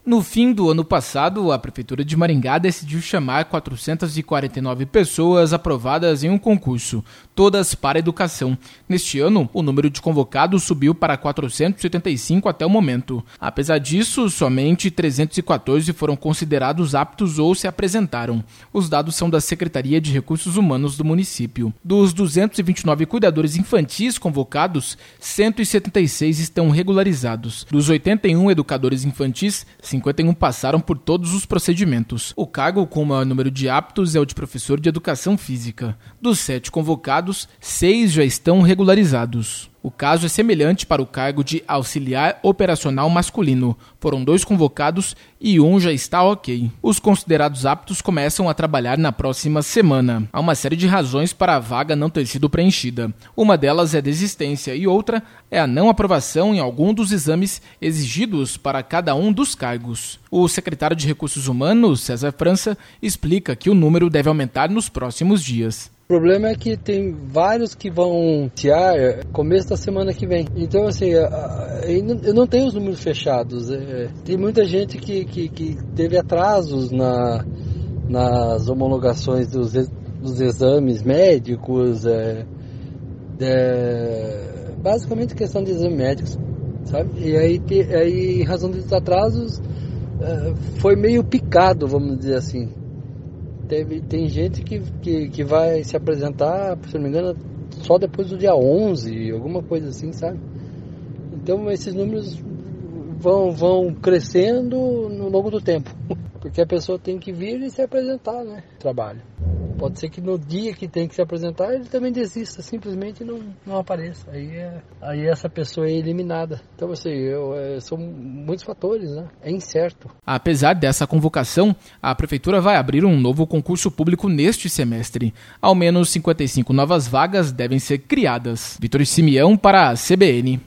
No fim do ano passado, a Prefeitura de Maringá decidiu chamar 449 pessoas aprovadas em um concurso, todas para a educação. Neste ano, o número de convocados subiu para 485 até o momento. Apesar disso, somente 314 foram considerados aptos ou se apresentaram. Os dados são da Secretaria de Recursos Humanos do município. Dos 229 cuidadores infantis convocados, 176 estão regularizados. Dos 81 educadores infantis, 51 passaram por todos os procedimentos. O cargo com o maior número de aptos é o de professor de educação física. Dos 7 convocados, 6 já estão regularizados. O caso é semelhante para o cargo de auxiliar operacional masculino. Foram 2 convocados e 1 já está ok. Os considerados aptos começam a trabalhar na próxima semana. Há uma série de razões para a vaga não ter sido preenchida. Uma delas é a desistência e outra é a não aprovação em algum dos exames exigidos para cada um dos cargos. O secretário de Recursos Humanos, César França, explica que o número deve aumentar nos próximos dias. O problema é que tem vários que vão iniciar começo da semana que vem. Então, assim, eu não tenho os números fechados. Tem muita gente que teve atrasos nas homologações dos exames médicos, basicamente questão de exames médicos, sabe? E aí, em razão desses atrasos, foi meio picado, vamos dizer assim. Tem gente que vai se apresentar, se não me engano, só depois do dia 11, alguma coisa assim, sabe? Então esses números vão crescendo no longo do tempo, porque a pessoa tem que vir e se apresentar, né? Trabalho. Pode ser que no dia que tem que se apresentar, ele também desista, simplesmente não apareça. Aí essa pessoa é eliminada. Então, assim, são muitos fatores, né? É incerto. Apesar dessa convocação, a Prefeitura vai abrir um novo concurso público neste semestre. Ao menos 55 novas vagas devem ser criadas. Vitor Simeão para a CBN.